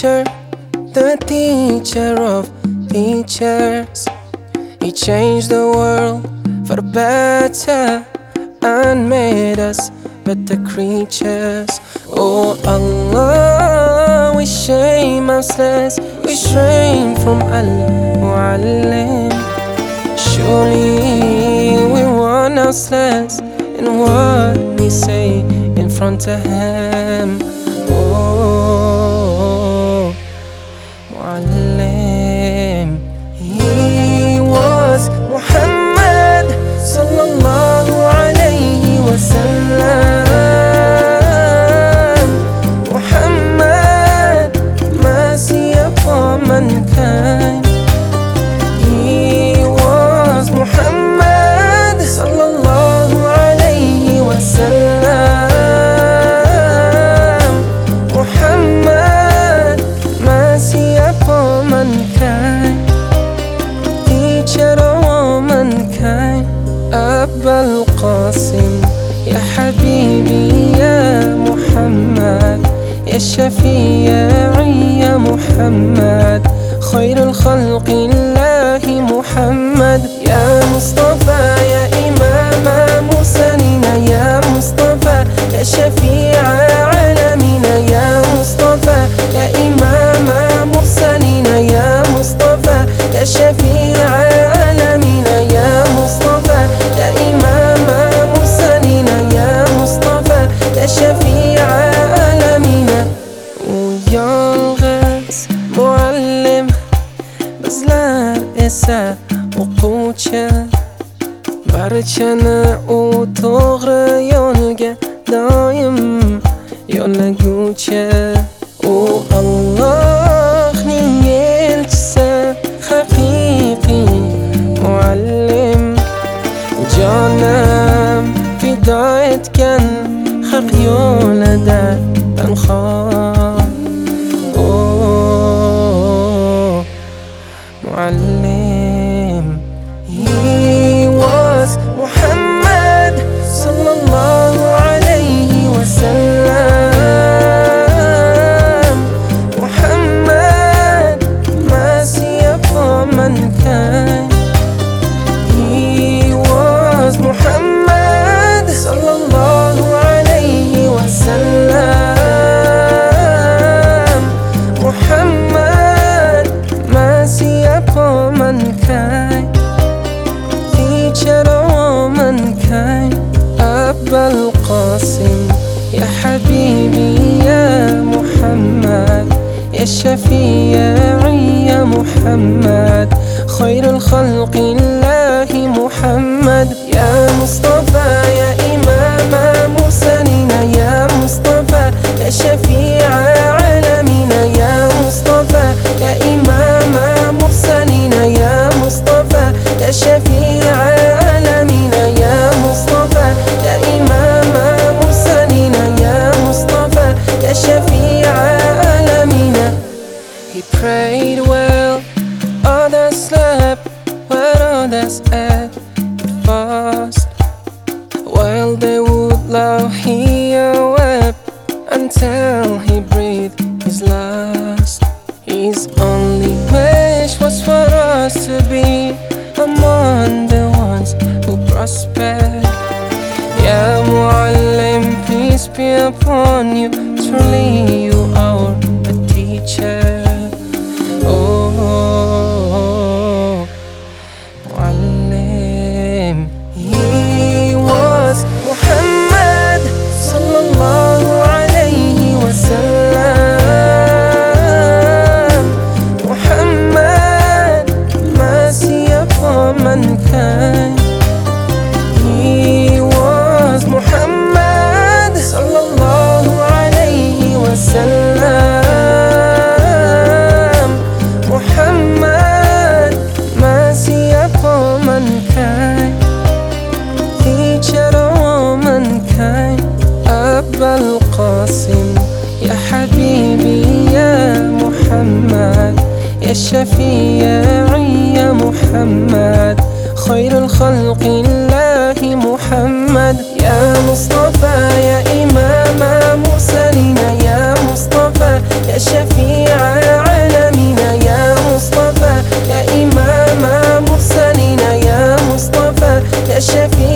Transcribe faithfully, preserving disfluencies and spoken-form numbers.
teacher, the teacher of teachers. He changed the world for the better and made us better creatures. Oh Allah, we shame ourselves, we strain from Al-Mu'allim. Surely we warn ourselves in what we say in front of him. Oh, Mu'allim. He was Muhammad sallallahu alayhi wa sallam. Muhammad, mercy upon mankind. He was Muhammad sallallahu alayhi wa sallam. Muhammad, mercy upon mankind. Teacher of mankind. Abba al-Qasim, ya Habibi, ya Muhammad, ya Shafi'i, ya Muhammad, خير الخلق الله محمد. يا مصطفى يا إمام مرسلين، يا مصطفى يا شفيع عالمنا، يا مصطفى يا إمام مرسلين، يا مصطفى يا شفيع عالمنا، يا مصطفى يا إمام مرسلين، يا مصطفى يا شفيع عالمنا. ويالغاز معلم bizlar esa o'quvchi, barchani u to'g'ri yo'lga doim yo'llaguvchi. U Allohning elchisi, haqiqiy muallim, jonim fido etgan haq yo'lida tanho. Muallim. He was Muhammad sallallahu alayhi wa sallam. Muhammad, mercy upon mankind. He was Muhammad sallallahu alayhi wa sallam. Muhammad, mercy upon mankind. Teacher of mankind. Abba al-Qasim, ya Habibi, ya Muhammad, ya Shafi'i, ya Muhammad, خير الخلق الله محمد. يا مصطفى يا إمام مرسلين، يا مصطفى يا شفيع عالمنا، يا مصطفى يا إمام مرسلين، يا مصطفى يا شفيع عالمنا، يا مصطفى يا إمام مرسلين، يا مصطفى يا شفيع عالمنا. He prayed well, others slept where others ate fast. While they would love, he wept until he breathed his last. His only wish was for us to be among the ones who prospered. Ya Muallim, peace be upon you, truly you are a teacher. Oh, Muallim. He was Muhammad sallallahu alayhi wa sallam. Muhammad, mercy upon mankind. He was Muhammad sallallahu alayhi wa sallam. Muhammad, mercy upon mankind. Teacher of mankind. Abba al-Qasim, ya Habibi, ya Muhammad, ya Shafi'i, ya Muhammad, خير الخلق الله محمد. يا مصطفى يا إمام مرسلين، يا مصطفى يا شفيع يا شفيع